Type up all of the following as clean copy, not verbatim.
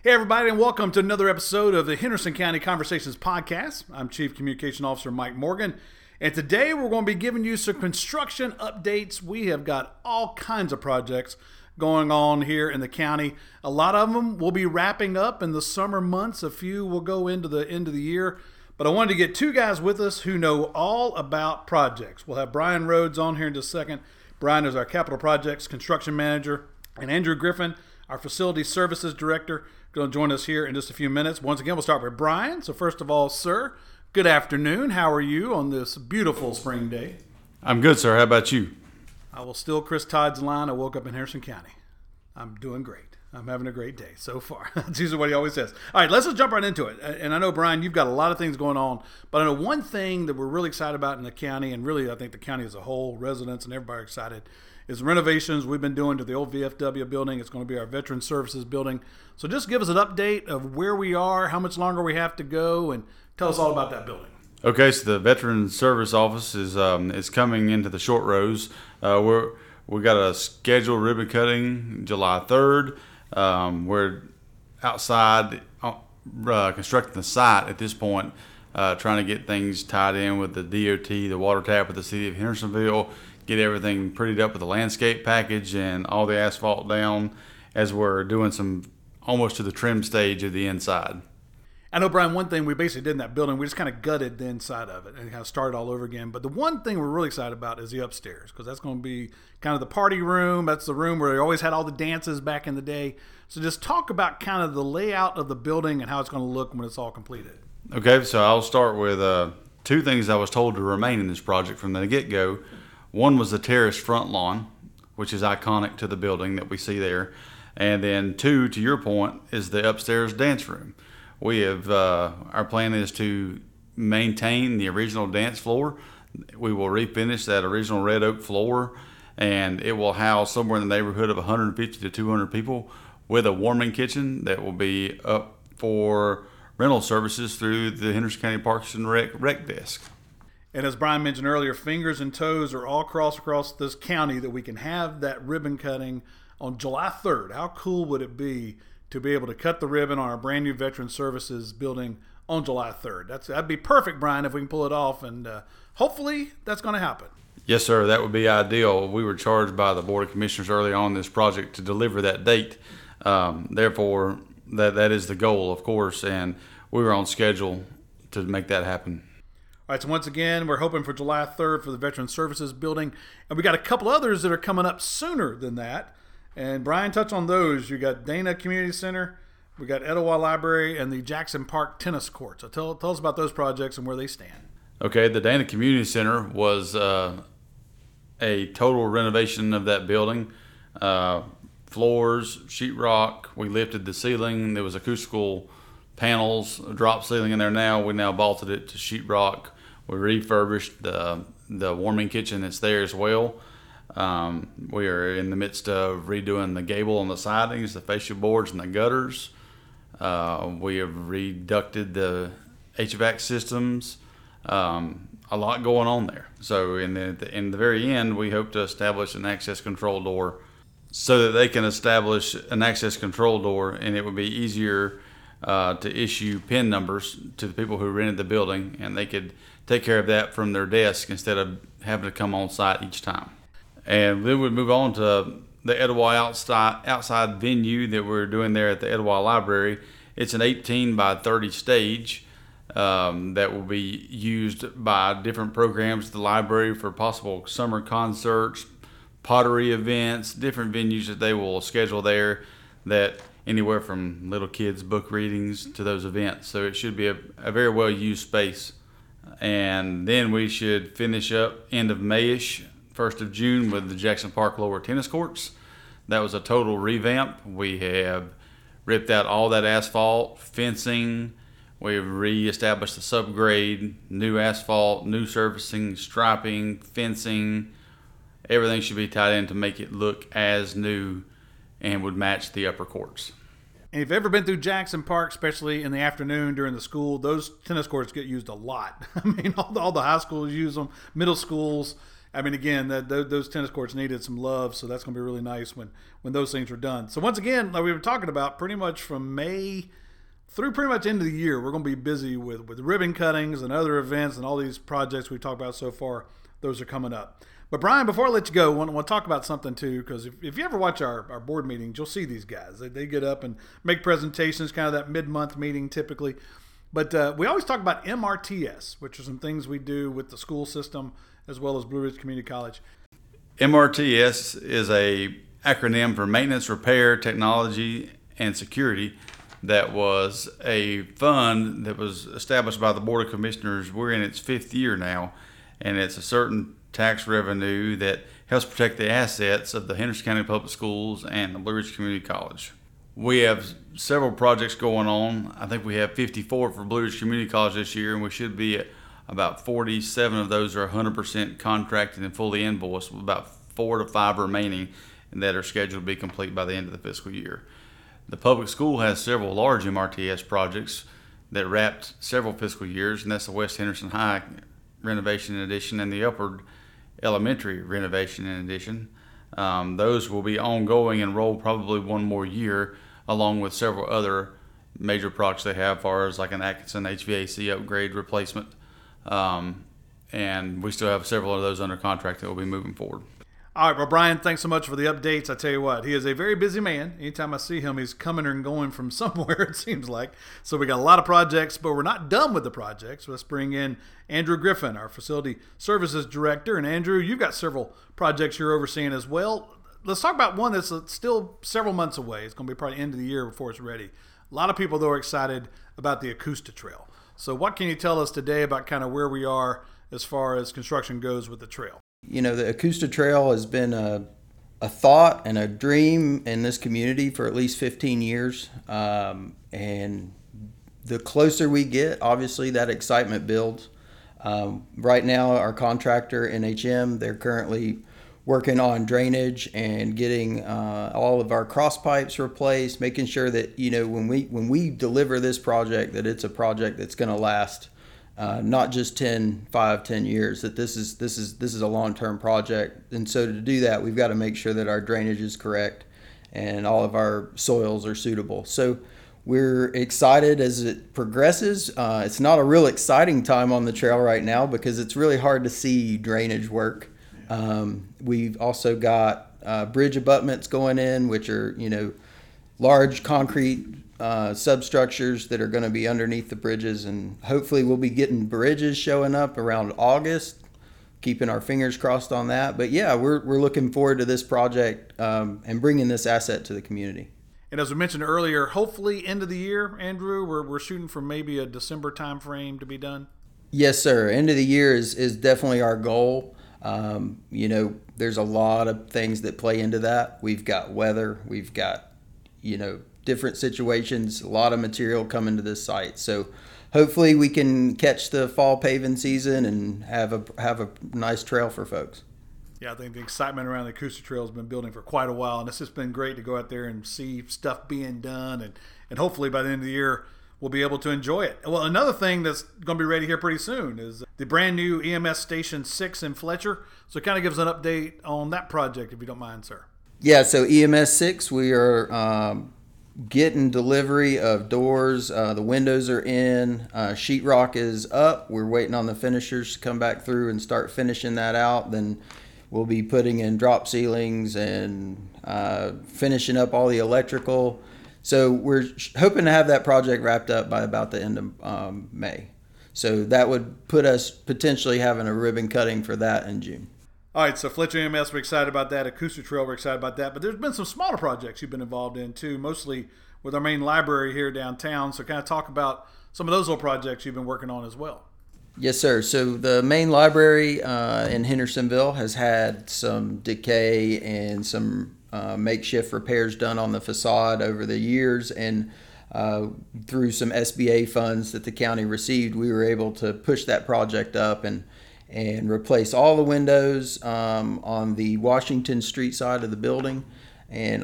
Hey, everybody, and welcome to another episode of the Henderson County Conversations Podcast. I'm Chief Communication Officer Mike Morgan, and today we're going to be giving you some construction updates. We have got all kinds of projects going on here in the county. A lot of them will be wrapping up in the summer months. A few will go into the end of the year. But I wanted to get two guys with us who know all about projects. We'll have Brian Rhodes on here in just a second. Brian is our Capital Projects Construction Manager, and Andrew Griffin, our Facility Services Director, going to join us here in just a few minutes. Once again, we'll start with Brian. So first of all, sir, good afternoon. How are you on this beautiful spring day? I'm good, sir. How about you? I will steal Chris Todd's line. I woke up in Harrison County. I'm doing great. I'm having a great day so far. That's usually what he always says. All right, let's just jump right into it. And I know, Brian, you've got a lot of things going on, but I know one thing that we're really excited about in the county, and really I think the county as a whole, residents and everybody are excited, is renovations we've been doing to the old VFW building. It's going to be our Veteran Services building. So just give us an update of where we are, how much longer we have to go, and tell us all about that building. Okay, so the Veteran Service Office is coming into the short rows. We got a scheduled ribbon cutting July 3rd. We're outside constructing the site at this point, trying to get things tied in with the DOT, the water tap with the city of Hendersonville, get everything prettied up with the landscape package and all the asphalt down as we're doing some almost to the trim stage of the inside. I know, Brian, one thing we basically did in that building, we just kind of gutted the inside of it and kind of started all over again. But the one thing we're really excited about is the upstairs, because that's going to be kind of the party room. That's the room where they always had all the dances back in the day. So just talk about kind of the layout of the building and how it's going to look when it's all completed. Okay, so I'll start with two things I was told to remain in this project from the get-go. One was the terraced front lawn, which is iconic to the building that we see there. And then two, to your point, is the upstairs dance room. We have our plan is to maintain the original dance floor. We will refinish that original red oak floor, and it will house somewhere in the neighborhood of 150 to 200 people with a warming kitchen that will be up for rental services through the Henderson County Parks and Rec desk. And as Brian mentioned earlier, fingers and toes are all across this county that we can have that ribbon cutting on July 3rd. How cool would it be to be able to cut the ribbon on our brand new Veteran Services building on July 3rd? That'd be perfect, Brian, if we can pull it off, and hopefully that's going to happen. Yes, sir. That would be ideal. We were charged by the Board of Commissioners early on in this project to deliver that date. Therefore, that is the goal, of course, and we were on schedule to make that happen. All right, so once again, we're hoping for July 3rd for the Veteran Services building, and we got a couple others that are coming up sooner than that. And Brian, touch on those. You got Dana Community Center, we got Etowah Library, and the Jackson Park Tennis Court. So tell us about those projects and where they stand. Okay, the Dana Community Center was a total renovation of that building. Floors, sheetrock. We lifted the ceiling. There was acoustical panels, a drop ceiling in there now. We now vaulted it to sheetrock. We refurbished the warming kitchen that's there as well. We are in the midst of redoing the gable and the sidings, the fascia boards and the gutters. We have reducted the HVAC systems. A lot going on there. So in the very end, we hope to establish an access control door so that they can establish an access control door, and it would be easier to issue PIN numbers to the people who rented the building, and they could take care of that from their desk instead of having to come on site each time. And then we'd move on to the Etowah outside venue that we're doing there at the Etowah Library. It's an 18 by 30 stage that will be used by different programs at the library for possible summer concerts, pottery events, different venues that they will schedule there, that anywhere from little kids' book readings to those events. So it should be a very well-used space. And then we should finish up end of May-ish, 1st of June with the Jackson Park lower tennis courts. That was a total revamp. We have ripped out all that asphalt, fencing. We've reestablished the subgrade, new asphalt, new surfacing, striping, fencing. Everything should be tied in to make it look as new and would match the upper courts. And if you've ever been through Jackson Park, especially in the afternoon during the school, those tennis courts get used a lot. I mean, all the high schools use them, middle schools. I mean, again, those tennis courts needed some love, so that's going to be really nice when those things are done. So once again, like we were talking about, pretty much from May through pretty much end of the year, we're going to be busy with ribbon cuttings and other events and all these projects we've talked about so far. Those are coming up. But Brian, before I let you go, I want to talk about something too, because if you ever watch our board meetings, you'll see these guys. They get up and make presentations, kind of that mid-month meeting typically. But we always talk about MRTS, which are some things we do with the school system as well as Blue Ridge Community College. MRTS is a acronym for Maintenance, Repair, Technology, and Security. That was a fund that was established by the Board of Commissioners. We're in its 5th year now, and it's a certain tax revenue that helps protect the assets of the Henderson County Public Schools and the Blue Ridge Community College. We have several projects going on. I think we have 54 for Blue Ridge Community College this year, and we should be at about 47 of those are 100% contracted and fully invoiced, with about 4 to 5 remaining that are scheduled to be complete by the end of the fiscal year. The public school has several large MRTS projects that wrapped several fiscal years, and that's the West Henderson High renovation and addition and the Upward Elementary renovation and addition. Those will be ongoing and roll probably one more year, along with several other major projects they have, as far as like an Atkinson HVAC upgrade replacement. And we still have several of those under contract that will be moving forward. All right, well, Brian, thanks so much for the updates. I tell you what, he is a very busy man. Anytime I see him, he's coming and going from somewhere, it seems like. So we got a lot of projects, but we're not done with the projects. Let's bring in Andrew Griffin, our Facility Services Director. And Andrew, you've got several projects you're overseeing as well. Let's talk about one that's still several months away. It's going to be probably end of the year before it's ready. A lot of people, though, are excited about the Acoustic Trail. So what can you tell us today about kind of where we are as far as construction goes with the trail? You know, the Acoustic Trail has been a thought and a dream in this community for at least 15 years. And the closer we get, obviously, that excitement builds. Right now, our contractor, NHM, they're currently working on drainage and getting all of our cross pipes replaced, making sure that, you know, when we deliver this project, that it's a project that's going to last not just 10 years, that this is a long-term project. And so to do that, we've got to make sure that our drainage is correct and all of our soils are suitable. So we're excited as it progresses. It's not a real exciting time on the trail right now because it's really hard to see drainage work. We've also got bridge abutments going in, which are, you know, large concrete substructures that are going to be underneath the bridges, and hopefully we'll be getting bridges showing up around August, keeping our fingers crossed on that. But yeah, we're looking forward to this project and bringing this asset to the community. And as we mentioned earlier, hopefully end of the year, Andrew, we're shooting for maybe a December time frame to be done. Yes, sir. End of the year is definitely our goal. You know, there's a lot of things that play into that. We've got weather, we've got, you know, different situations, a lot of material coming to this site. So hopefully we can catch the fall paving season and have a nice trail for folks. Yeah, I think the excitement around the Acoustic Trail has been building for quite a while, and it's just been great to go out there and see stuff being done, and hopefully by the end of the year we'll be able to enjoy it. Well, another thing that's going to be ready here pretty soon is the brand new EMS Station 6 in Fletcher. So kind of give us an update on that project, if you don't mind, sir. Yeah, so EMS 6, we are getting delivery of doors. The windows are in. Sheetrock is up. We're waiting on the finishers to come back through and start finishing that out. Then we'll be putting in drop ceilings and finishing up all the electrical. So we're hoping to have that project wrapped up by about the end of May. So that would put us potentially having a ribbon cutting for that in June. All right, so Fletcher EMS, we're excited about that. Acoustic Trail, we're excited about that. But there's been some smaller projects you've been involved in too, mostly with our main library here downtown. So kind of talk about some of those little projects you've been working on as well. Yes, sir. So the main library in Hendersonville has had some decay and some makeshift repairs done on the facade over the years, and through some SBA funds that the county received, we were able to push that project up and replace all the windows on the Washington Street side of the building, and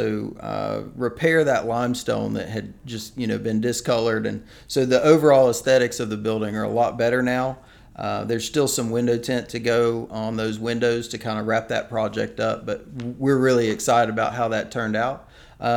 also repair that limestone that had just, you know, been discolored. And so the overall aesthetics of the building are a lot better now. There's still some window tint to go on those windows to kind of wrap that project up, but we're really excited about how that turned out.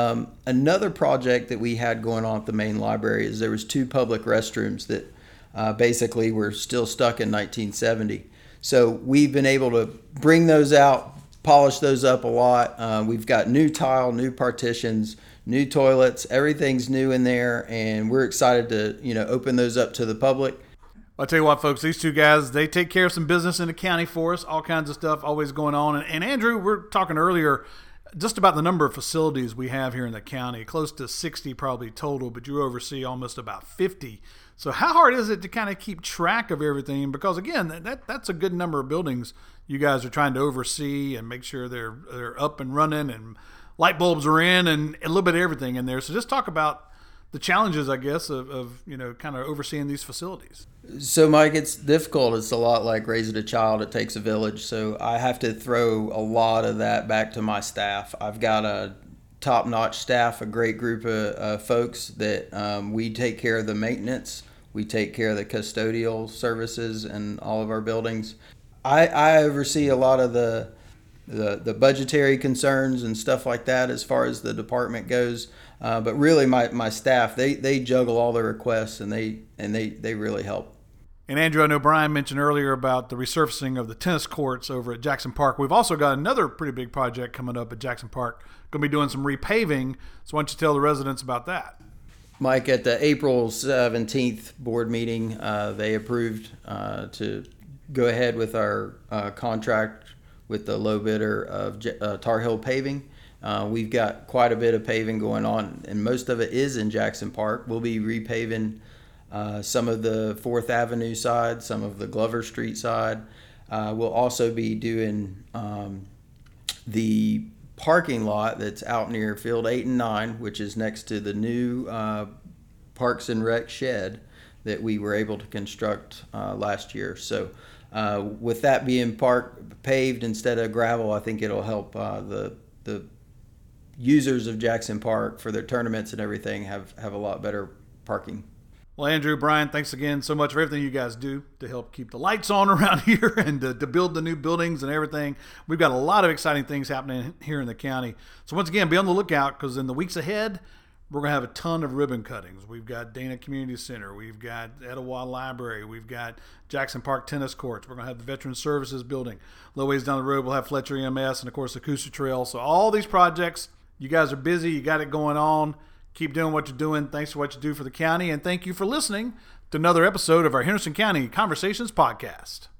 Another project that we had going on at the main library is there was 2 public restrooms that basically were still stuck in 1970. So we've been able to bring those out, polish those up a lot. We've got new tile, new partitions, new toilets, everything's new in there, and we're excited to open those up to the public. I'll tell you what, folks, these 2 guys, they take care of some business in the county for us, all kinds of stuff always going on. And Andrew, we're talking earlier just about the number of facilities we have here in the county, close to 60 probably total, but you oversee almost about 50. So how hard is it to kind of keep track of everything? Because again, that's a good number of buildings you guys are trying to oversee and make sure they're up and running and light bulbs are in and a little bit of everything in there. So just talk about the challenges, I guess, of kind of overseeing these facilities. So, Mike, it's difficult. It's a lot like raising a child. It takes a village. So I have to throw a lot of that back to my staff. I've got a top-notch staff, a great group of folks that we take care of the maintenance. We take care of the custodial services in all of our buildings. I oversee a lot of the budgetary concerns and stuff like that as far as the department goes. But really, my staff, they juggle all the requests and they really help. And Andrew, I know Brian mentioned earlier about the resurfacing of the tennis courts over at Jackson Park. We've also got another pretty big project coming up at Jackson Park. Going to be doing some repaving. So why don't you tell the residents about that? Mike, at the April 17th board meeting, they approved to go ahead with our contract with the low bidder of Tar Heel Paving. We've got quite a bit of paving going on, and most of it is in Jackson Park. We'll be repaving some of the 4th Avenue side, some of the Glover Street side. We'll also be doing the parking lot that's out near Field 8 and 9, which is next to the new Parks and Rec shed that we were able to construct last year. So with that being paved instead of gravel, I think it'll help the users of Jackson Park for their tournaments and everything have a lot better parking. Well, Andrew, Brian, thanks again so much for everything you guys do to help keep the lights on around here and to build the new buildings and everything. We've got a lot of exciting things happening here in the county. So once again, be on the lookout because in the weeks ahead, we're going to have a ton of ribbon cuttings. We've got Dana Community Center. We've got Etowah Library. We've got Jackson Park Tennis Courts. We're going to have the Veteran Services Building. A little ways down the road, we'll have Fletcher EMS and, of course, the Coosa Trail. So all these projects, you guys are busy. You got it going on. Keep doing what you're doing. Thanks for what you do for the county. And thank you for listening to another episode of our Henderson County Conversations podcast.